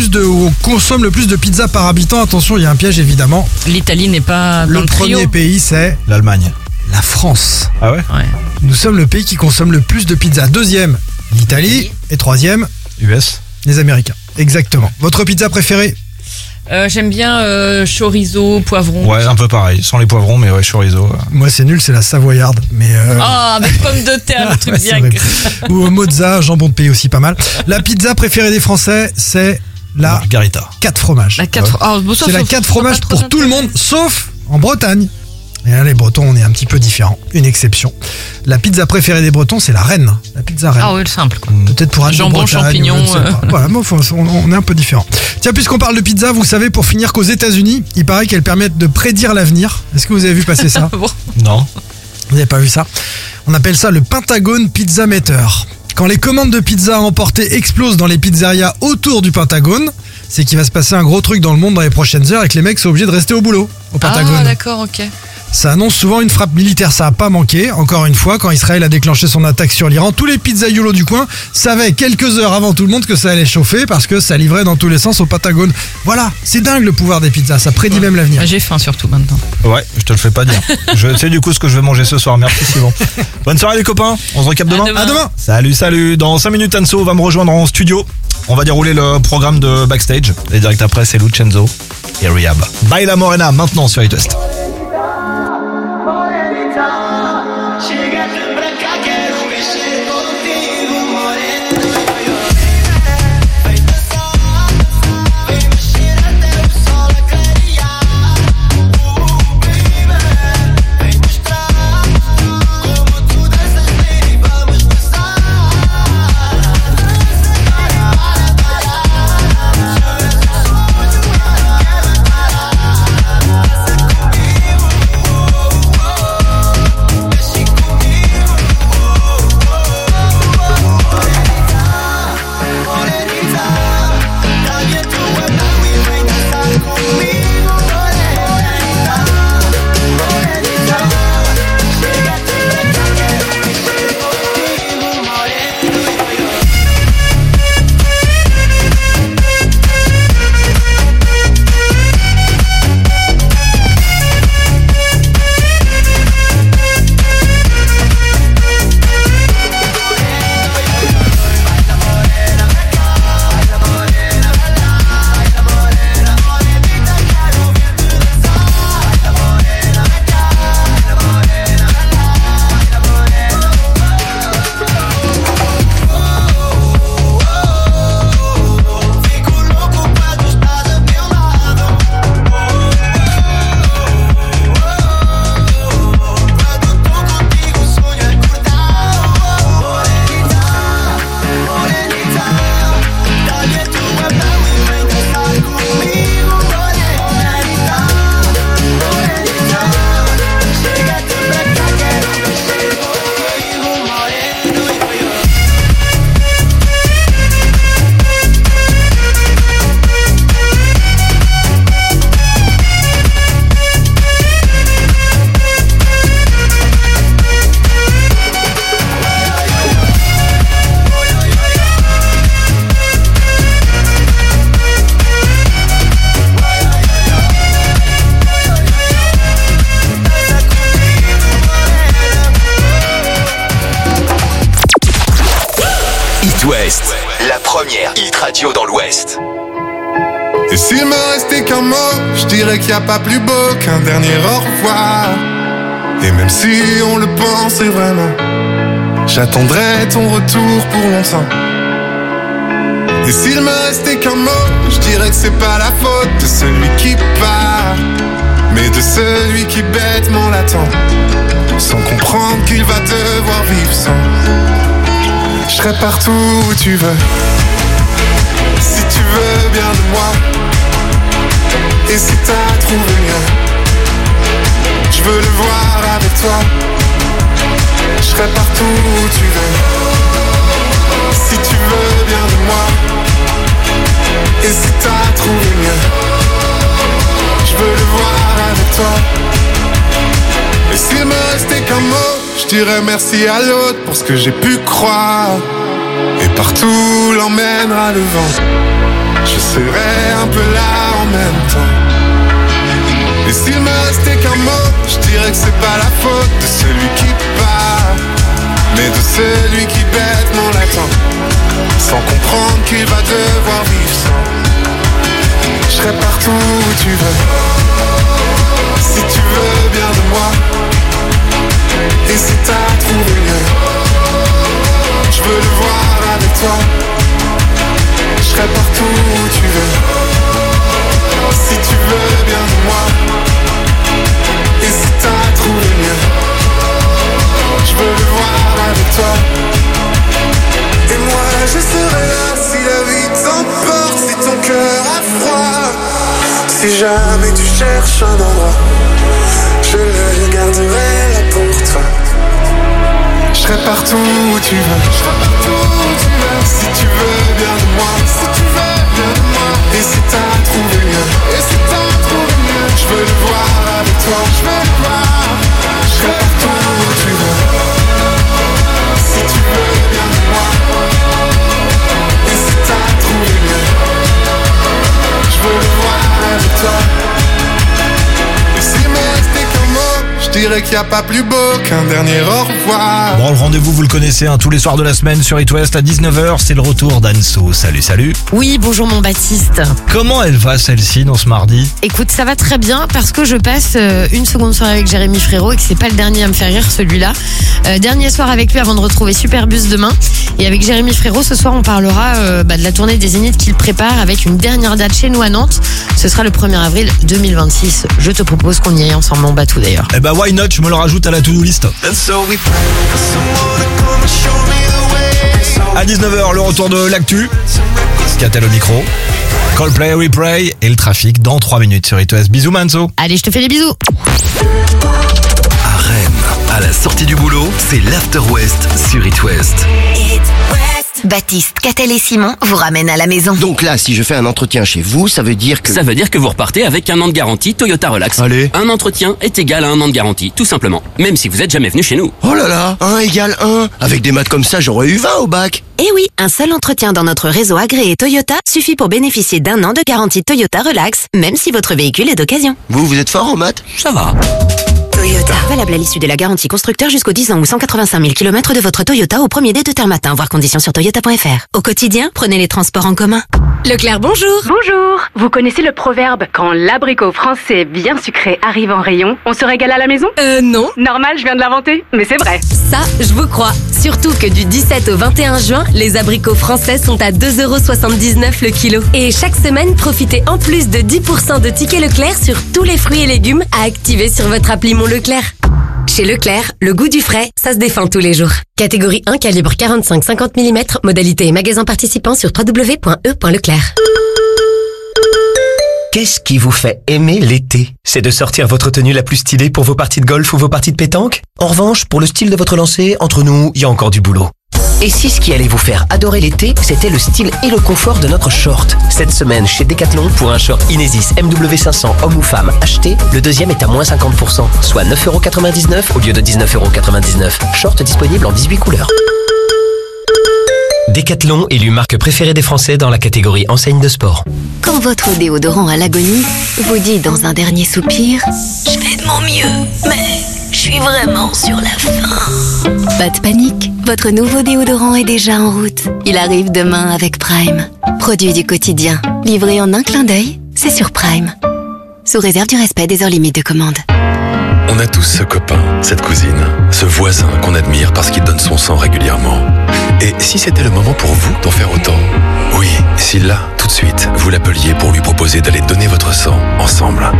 on consomme le plus de pizza par habitant, attention, il y a un piège évidemment. L'Italie n'est pas dans le trio. Premier pays, c'est l'Allemagne. La France. Ah ouais? Ouais. Nous sommes le pays qui consomme le plus de pizza. Deuxième, l'Italie. Et troisième, US. les Américains. Exactement. Votre pizza préférée? J'aime bien chorizo, poivron. Ouais, un peu pareil, sans les poivrons, mais ouais, chorizo. Moi, c'est nul, c'est la savoyarde. Mais avec pommes de terre, le truc ouais, bien. Ou mozza, jambon de pays aussi pas mal. La pizza préférée des Français, c'est la margarita. 4 fromages. La 4 c'est la 4 fromages pour tout le monde, sauf en Bretagne. Et là, les Bretons, on est un petit peu différents. Une exception. La pizza préférée des Bretons, c'est la reine. La pizza reine. Ah oui, le simple, quoi. Peut-être pour un jambon, champignon. Voilà, on est un peu différents. Tiens, puisqu'on parle de pizza, vous savez, pour finir, qu'aux États-Unis, il paraît qu'elles permettent de prédire l'avenir. Est-ce que vous avez vu passer ça? Non. Vous n'avez pas vu ça? On appelle ça le Pentagone Pizza Meter. Quand les commandes de pizza à emporter explosent dans les pizzerias autour du Pentagone, c'est qu'il va se passer un gros truc dans le monde dans les prochaines heures et que les mecs sont obligés de rester au boulot au Pentagone. Ah d'accord, ok. Ça annonce souvent une frappe militaire, ça n'a pas manqué. Encore une fois, quand Israël a déclenché son attaque sur l'Iran, tous les pizzaiolos du coin savaient quelques heures avant tout le monde que ça allait chauffer parce que ça livrait dans tous les sens au Pentagone. Voilà, c'est dingue le pouvoir des pizzas, ça prédit même l'avenir. J'ai faim surtout maintenant. Ouais, je te le fais pas dire. Je sais du coup ce que je vais manger ce soir, merci Simon. Bonne soirée les copains, on se recapte demain. À demain. Salut, dans 5 minutes Anso va me rejoindre en studio. On va dérouler le programme de Backstage. Et direct après c'est Lucenzo et Rehab. Bye la Morena, maintenant sur It West. West, la première hit radio dans l'Ouest. Et s'il me restait qu'un mot, je dirais qu'il n'y a pas plus beau qu'un dernier au revoir. Et même si on le pensait vraiment, j'attendrai ton retour pour longtemps. Et s'il me restait qu'un mot, je dirais que c'est pas la faute de celui qui part, mais de celui qui bêtement l'attend, sans comprendre qu'il va devoir vivre sans. Je serai partout où tu veux, si tu veux bien de moi. Et si t'as trouvé mieux, je veux le voir avec toi. Je serai partout où tu veux, si tu veux bien de moi. Et si t'as trouvé mieux, je veux le voir avec toi. Et s'il me restait qu'un mot, je dirais merci à l'autre pour ce que j'ai pu croire. Et partout l'emmènera le vent, je serai un peu là en même temps. Et s'il me restait qu'un mot, je dirais que c'est pas la faute de celui qui part, mais de celui qui bêtement l'attend, sans comprendre qu'il va devoir vivre sans. Je serai partout où tu veux, si tu veux bien de moi. Et si t'as trouvé mieux, je veux le voir avec toi. Je serai partout où tu veux, si tu veux bien de moi. Et si t'as trouvé mieux, je veux le voir avec toi. Et moi je serai là si la vie t'emporte, si ton cœur a froid. Si jamais tu cherches un endroit, je le garderai là pour toi. Je serai partout où tu veux, je serai partout où tu veux. Si tu veux bien de moi, si tu veux bien de moi. Et si t'as trouvé mieux, et si t'as trouvé mieux, je veux le voir avec toi, je veux le voir. Je serai partout où tu veux, si tu veux bien de moi. Et si t'as trouvé mieux, je veux le voir avec toi. Et s'il me restait qu'un mot, je dirais qu'il n'y a pas plus beau qu'un dernier au revoir. Bon, le rendez-vous, vous le connaissez, hein, tous les soirs de la semaine sur It West à 19h, c'est le retour d'Anso. Salut, salut. Oui, bonjour mon Baptiste. Comment elle va celle-ci dans ce mardi? Écoute, ça va très bien parce que je passe une seconde soirée avec Jérémy Frérot et que c'est pas le dernier à me faire rire celui-là. Dernier soir avec lui avant de retrouver Superbus demain. Et avec Jérémy Frérot, ce soir on parlera de la tournée des Zéniths qu'il prépare avec une dernière date chez nous à Nantes. Ce sera le 1er avril 2026. Je te propose qu'on y aille ensemble en bateau d'ailleurs. Eh ben why not, je me le rajoute à la to-do list. À 19h, le retour de l'actu. Scatel au micro. Coldplay, Replay et le trafic dans 3 minutes sur It West. Bisous Manso. Allez, je te fais des bisous. À Rennes, à la sortie du boulot, c'est l'After West sur It West. Baptiste, Catel et Simon vous ramènent à la maison. Donc là, si je fais un entretien chez vous, ça veut dire que... Ça veut dire que vous repartez avec 1 an de garantie Toyota Relax. Allez. Un entretien est égal à 1 an de garantie, tout simplement. Même si vous êtes jamais venu chez nous. Oh là là, 1 égale 1. Avec des maths comme ça, j'aurais eu 20 au bac. Eh oui, un seul entretien dans notre réseau agréé Toyota suffit pour bénéficier d'1 an de garantie Toyota Relax, même si votre véhicule est d'occasion. Vous êtes fort en maths? Ça va. Toyota. Valable à l'issue de la garantie constructeur jusqu'aux 10 ans ou 185 000 km de votre Toyota au premier dé de terre matin. Voir conditions sur toyota.fr. Au quotidien, prenez les transports en commun. Leclerc, bonjour. Bonjour. Vous connaissez le proverbe « Quand l'abricot français bien sucré arrive en rayon, on se régale à la maison » Non. Normal, je viens de l'inventer, mais c'est vrai. Ça, je vous crois. Surtout que du 17 au 21 juin, les abricots français sont à 2,79€ le kilo. Et chaque semaine, profitez en plus de 10% de tickets Leclerc sur tous les fruits et légumes à activer sur votre appli Mon Leclerc. Chez Leclerc, le goût du frais, ça se défend tous les jours. Catégorie 1, calibre 45-50 mm, modalité et magasin participant sur www.e.leclerc. Qu'est-ce qui vous fait aimer l'été? C'est de sortir votre tenue la plus stylée pour vos parties de golf ou vos parties de pétanque? En revanche, pour le style de votre lancer, entre nous, il y a encore du boulot. Et si ce qui allait vous faire adorer l'été, c'était le style et le confort de notre short? Cette semaine, chez Decathlon, pour un short Inesis MW500 homme ou femme acheté, le deuxième est à moins 50%, soit 9,99€ au lieu de 19,99€. Short disponible en 18 couleurs. Decathlon, élu marque préférée des Français dans la catégorie enseigne de sport. Quand votre déodorant à l'agonie vous dit dans un dernier soupir « Je fais de mon mieux, mais je suis vraiment sur la fin ». Pas de panique, Votre nouveau déodorant est déjà en route. Il arrive demain avec Prime. Produit du quotidien. Livré en un clin d'œil, c'est sur Prime. Sous réserve du respect des heures limites de commande. On a tous ce copain, cette cousine, ce voisin qu'on admire parce qu'il donne son sang régulièrement. Et si c'était le moment pour vous d'en faire autant? Oui, si là, tout de suite, vous l'appeliez pour lui proposer d'aller donner votre sang ensemble.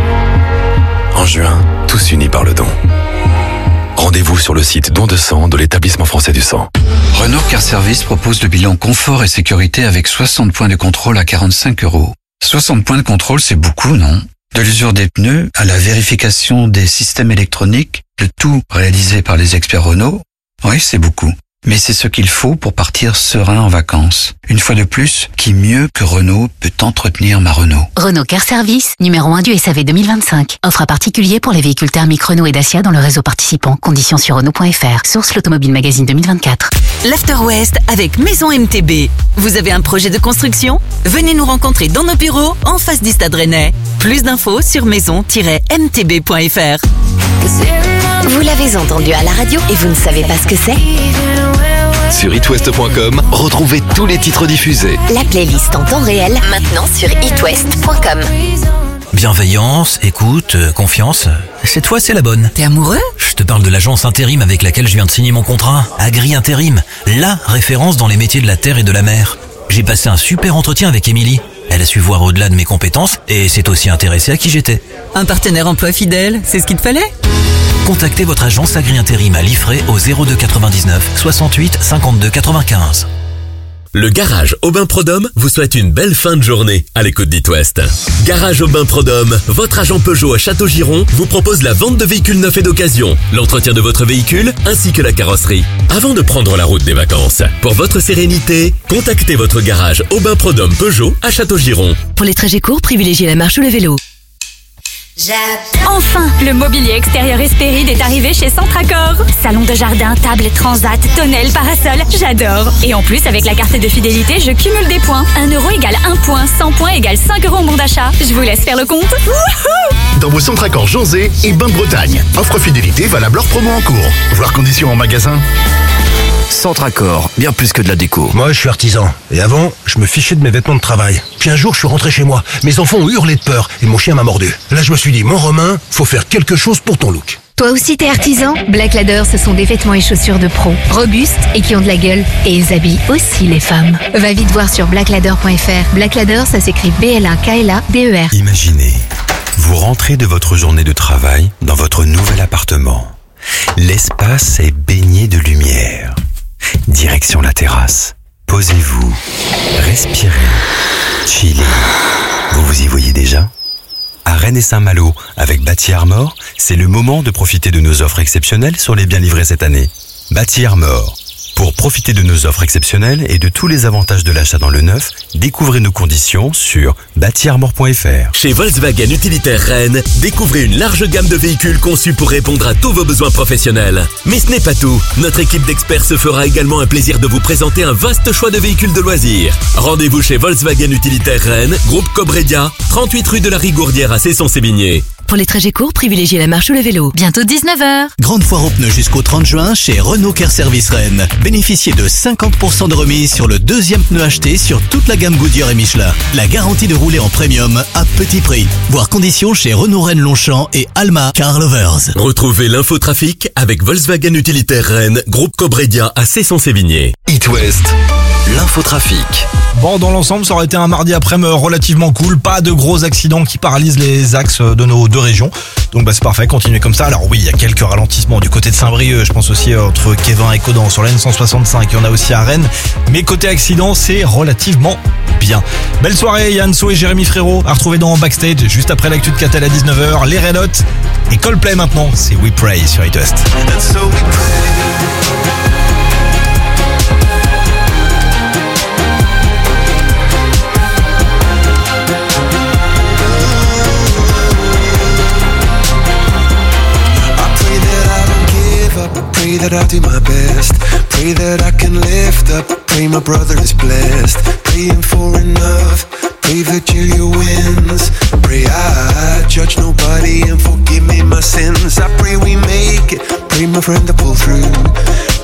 En juin, tous unis par le don. Rendez-vous sur le site Don de sang de l'Établissement français du sang. Renault Car Service propose le bilan confort et sécurité avec 60 points de contrôle à 45 €. 60 points de contrôle, c'est beaucoup, non? De l'usure des pneus à la vérification des systèmes électroniques, le tout réalisé par les experts Renault. Oui, c'est beaucoup. Mais c'est ce qu'il faut pour partir serein en vacances. Une fois de plus, qui mieux que Renault peut entretenir ma Renault? Renault Car Service, numéro 1 du SAV 2025. Offre à particulier pour les véhicules thermiques Renault et Dacia dans le réseau participant. Conditions sur Renault.fr. Source l'Automobile Magazine 2024. L'After West avec Maison MTB. Vous avez un projet de construction? Venez nous rencontrer dans nos bureaux en face du Stade Rennais. Plus d'infos sur maison-mtb.fr. Vous l'avez entendu à la radio et vous ne savez pas ce que c'est? Sur itwest.com, retrouvez tous les titres diffusés. La playlist en temps réel, maintenant sur itwest.com. Bienveillance, écoute, confiance. Cette fois, c'est la bonne. T'es amoureux? Je te parle de l'agence Intérim avec laquelle je viens de signer mon contrat. Agri Intérim, la référence dans les métiers de la terre et de la mer. J'ai passé un super entretien avec Émilie. Elle a su voir au-delà de mes compétences et s'est aussi intéressée à qui j'étais. Un partenaire emploi fidèle, c'est ce qu'il te fallait? Contactez votre agence Agri Intérim à Liffré au 02 99 68 52 95. Le Garage Aubin Prodhomme vous souhaite une belle fin de journée à l'écoute d'It West. Garage Aubin Prodhomme, votre agent Peugeot à Château-Giron, vous propose la vente de véhicules neufs et d'occasion, l'entretien de votre véhicule ainsi que la carrosserie. Avant de prendre la route des vacances, pour votre sérénité, contactez votre garage Aubin Prodhomme Peugeot à Château-Giron. Pour les trajets courts, privilégiez la marche ou le vélo. Enfin, le mobilier extérieur Hespéride est arrivé chez Centracor. Salon de jardin, table, transat, tonnelle, parasol, j'adore. Et en plus, avec la carte de fidélité, je cumule des points. 1 € égale 1 point, 100 points égale 5 € au bon d'achat. Je vous laisse faire le compte. Wouhou! Dans vos Centracor Janzé et Bain de Bretagne. Offre fidélité valable hors promo en cours. Voir conditions en magasin. Centracor, bien plus que de la déco. Moi, je suis artisan. Et avant, je me fichais de mes vêtements de travail. Puis un jour, je suis rentré chez moi. Mes enfants ont hurlé de peur et mon chien m'a mordu. Là, je me suis dit, mon Romain, faut faire quelque chose pour ton look. Toi aussi t'es artisan? Black Ladder, ce sont des vêtements et chaussures de pro, robustes et qui ont de la gueule. Et ils habillent aussi les femmes. Va vite voir sur blackladder.fr. Black Ladder, ça s'écrit BLAKLADER. Imaginez, vous rentrez de votre journée de travail dans votre nouvel appartement. L'espace est baigné de lumière. Direction la terrasse. Posez-vous, respirez, chillez. Vous vous y voyez déjà? À Rennes et Saint-Malo, avec Bâti Armor, c'est le moment de profiter de nos offres exceptionnelles sur les biens livrés cette année. Bâti Armor. Pour profiter de nos offres exceptionnelles et de tous les avantages de l'achat dans le neuf, découvrez nos conditions sur bâtiarmor.fr. Chez Volkswagen Utilitaire Rennes, découvrez une large gamme de véhicules conçus pour répondre à tous vos besoins professionnels. Mais ce n'est pas tout. Notre équipe d'experts se fera également un plaisir de vous présenter un vaste choix de véhicules de loisirs. Rendez-vous chez Volkswagen Utilitaire Rennes, groupe Cobredia, 38 rue de la Rigourdière à Cesson-Sévigné. Pour les trajets courts, privilégiez la marche ou le vélo. Bientôt 19h. Grande foire aux pneus jusqu'au 30 juin chez Renault Car Service Rennes. Bénéficiez de 50% de remise sur le deuxième pneu acheté sur toute la gamme Goodyear et Michelin. La garantie de rouler en premium à petit prix. Voir conditions chez Renault Rennes Longchamp et Alma Car Lovers. Retrouvez l'infotrafic avec Volkswagen Utilitaire Rennes, groupe Cobredia à Cesson-Sévigné. It West, l'infotrafic. Bon, dans l'ensemble, ça aurait été un mardi après-midi relativement cool. Pas de gros accidents qui paralysent les axes de nos deux régions. Donc c'est parfait, continuez comme ça. Alors oui, il y a quelques ralentissements du côté de Saint-Brieuc. Je pense aussi entre Kévin et Caudan sur la N165. Il y en a aussi à Rennes. Mais côté accident, c'est relativement bien. Belle soirée, Yann So et Jérémy Frérot à retrouver dans Backstage juste après l'actu de Catel à 19h. Les Red Hot et Coldplay maintenant. C'est We Pray sur It West. Pray that I'll do my best. Pray that I can lift up. Pray my brother is blessed. Praying for enough. Pray Virgilia wins. Pray I judge nobody and forgive me my sins. I pray we make it. Pray my friend to pull through.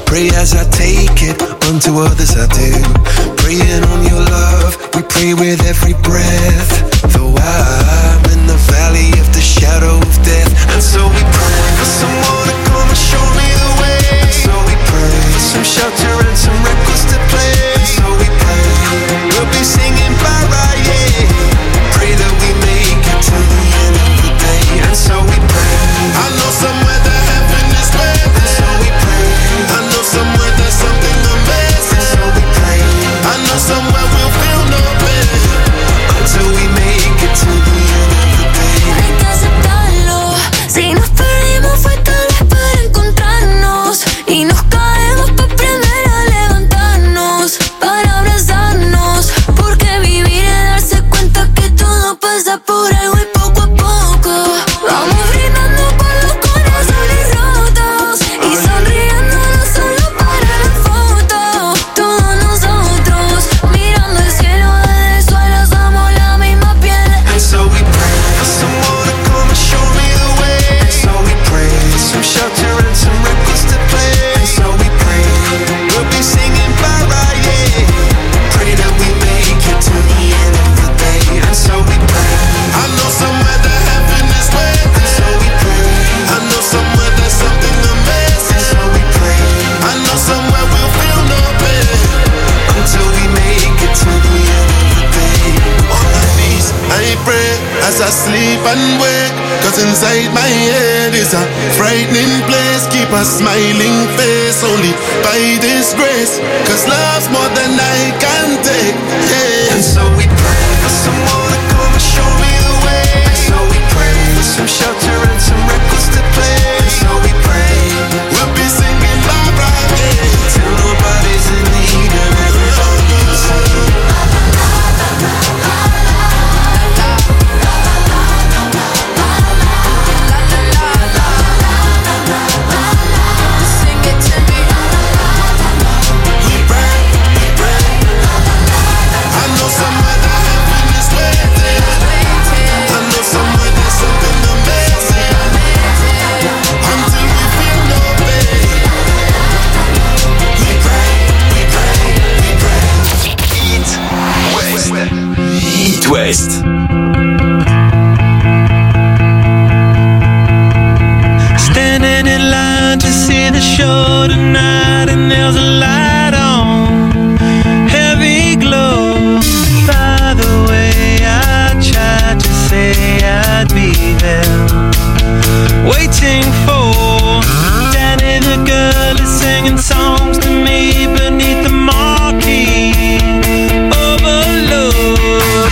Pray as I take it, unto others I do. Praying on your love, we pray with every breath. Though I'm in the valley of the shadow of death, and so we pray for someone to come and show me the way. And so we pray for some shelter and some records to play. And so we pray we'll be singing bye-bye, yeah. Pray that we make it to the end of the day. And so we pray. I know somewhere that heaven is waiting. And so we pray. I know somewhere there's something amazing. And so we pray. I know somewhere we'll feel no pain until we make it to the end of the day. Hay que aceptarlo. Si nos perdimos fue tal vez para encontrarnos. Y nos caemos para aprender a levantarnos, para abrazarnos. Porque vivir es darse cuenta que todo pasa por algo y poco a poco vamos brindando por los corazones rotos y sonriendo no solo para la foto. Todos nosotros mirando el cielo desde el suelo somos la misma piel. And so we pray for someone to come and show me the way. And so we pray for some shelter and some records to play. And so we pray we'll be singing bye-bye, yeah. Pray that we make it to the end of the day. And so we pray. I know somewhere that heaven is waiting. And so we pray. I know somewhere there's something amazing. And so we pray. I know somewhere we'll feel no pain until we make it to the end of the day. On my knees, I pray as I sleep and wake, 'cause inside my head is a frightening place. Keep a smiling face only by this grace, 'cause love's more than I can take, yeah. And so we pray for someone to come and show me the way. And so we pray for some shelter and some records to play. And so we pray we'll be singing bye-bye, yeah, till nobody's in need and everybody's saying Sing it to me. we pray, we pray. I know somewhere that heaven is waiting. I know somewhere there's something amazing until we feel no pain. We pray, we pray, we pray. Eat West. Eat West. Standing in line to see the show tonight, and there's a light on, heavy glow. By the way, I tried to say I'd be there, waiting for Danny the girl is singing songs to me beneath the marquee. Overload.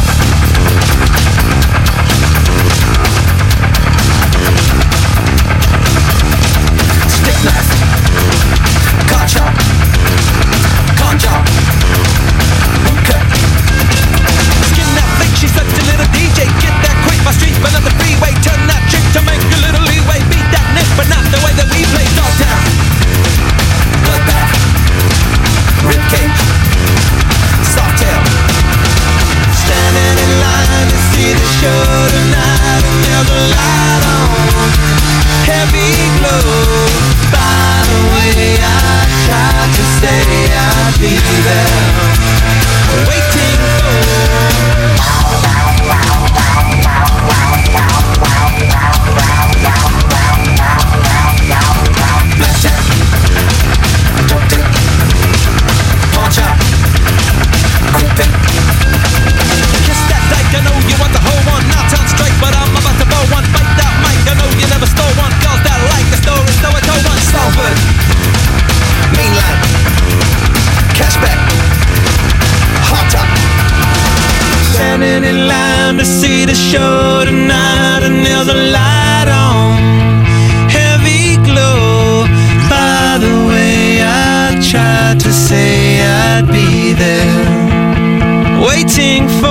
Stick knife, gotcha, gotcha. Okay. Skin that flick, she's such a little DJ. Get that quick, my street, but not the freeway. Turn that chick to make a little leeway. Beat that nick, but not the way that we play. Dog down, Bloodbath, ribcage, softail. standing in line to see the show tonight, and there's a light on, heavy glow. By the way, I tried to say I'd be there, waiting Blackjack, dope dick, pawn shop, quick pick. kiss that dyke. I know you want the whole one, not turn straight, but I'm about to blow one. Fight that mic, I know you never stole one. Girls that like the story, so I told one. Salford, mainline, cashback, hot top. Standing in line to see the show tonight, and there's a light on, heavy glow. By the way, I tried to say I'd be there, waiting for